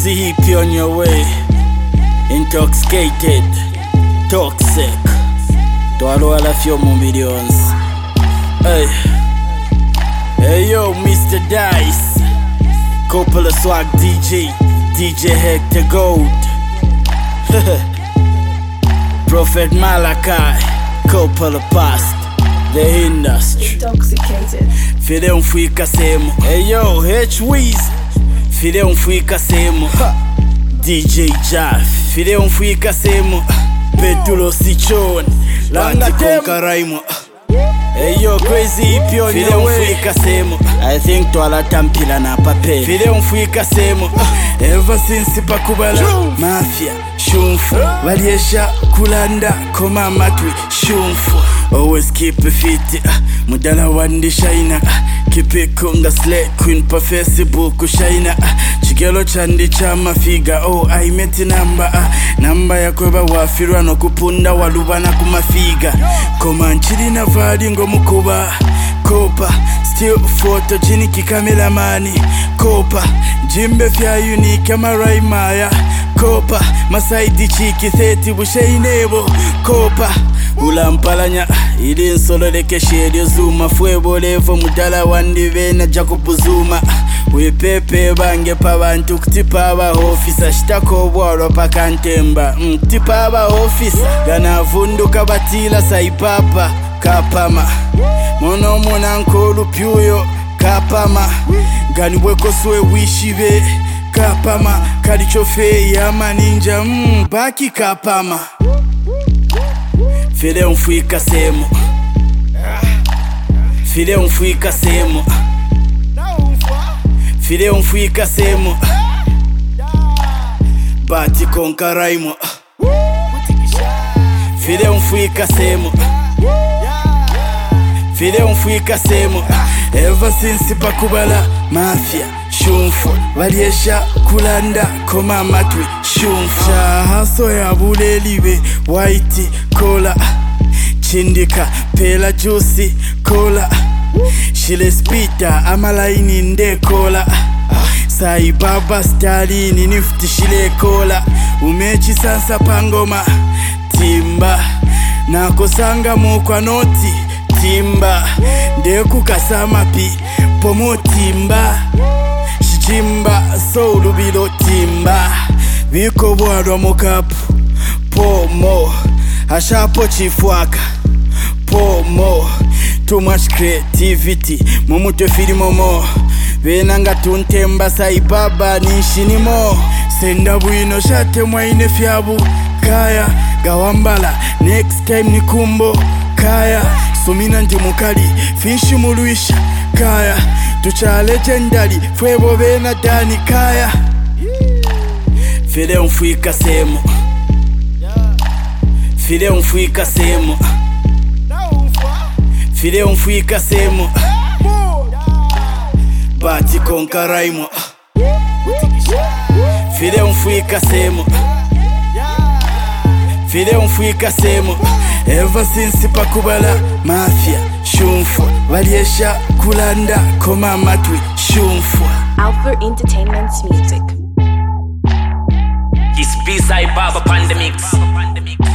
Crazy hippie on your way, intoxicated, toxic. Twalo ala few more millions. Hey yo, Mr. Dice, couple of swag DJ Hector Gold, Prophet Malachi, couple of past, the industry. Intoxicated. Fide unfuika semo. Hey yo, H-Weez, fide unfuika semo. DJ Jaff, fide unfuika semo. Petulo Sichon, Langa Konkaraimo. Hey yo, crazy hippie on your way. I think twala tampila na pape. Fide unfuika semo. Ever since pakubala mafia shumfu waliesha kulanda koma matwi shumfu. Always keep it fit, mudala wandi shaina. Keep it kunga slay queen pa Facebook shaina. Chikelo chandi chama figa, oh I met namba ya kweba wafirwa no kupunda walubana kumafiga. Koma nchili na vadi ngo mukuba kopa, still photogenic cameraman kopa, jimbe fya unique amarai maya kopa, masaidi chiki theti busheinebo kopa. Ulampalanya ili nsololeke shedio zuma, fuebo levo mudala wandi vena Jacob Zuma. Wepepe bange pa bantu kutipa aba ofisa, shitako bwaro pakantemba kutipa aba ofisa. Gana vunduka batila saipapa kapama, mono mona nkolu pyuyo kapama. Gani weko suwe wishive kapama, kalichofe ya maninja baki kapama. Fide unfuika semo, fide unfuika semo, fide unfuika semo. Bati konkaraimo, fide unfuika semo, fide unfuika semo. Ever since pakubala mafia shumfu waliesha kulanda koma matwi shumfu. Haso ya buleliwe white cola, chindika pela juicy cola, shile spita amalaini nde cola. Sai baba Stalin nifti shile cola. Umechi sasa pangoma timba, nakosanga mukwa noti timba. Ndeku kasama pi pomo timba, shichimba soulu bilo timba. Viko bwadwa mokapu pomo, ashapo chifwaka pomo. Too much creativity mumutwe filimomo, venanga tuntemba saibaba nishinimo. Senda bwino shate mwaine fyabu kaya gawambala, next time ni kumbo kaya. Sumina ndi mukali fishi muluisha kaya, tucha legendary fwebo bena dani kaya. Fide unfuika semo, fide unfuika semo, fide unfuika semo. Bati konkaraimo, fide unfuika semo, fide unfuika semo. Ever since pakubala mafia shumfu waliesha kulanda koma matwi shumfu. Alpha Entertainment's music. It's B-side Baba Pandemics.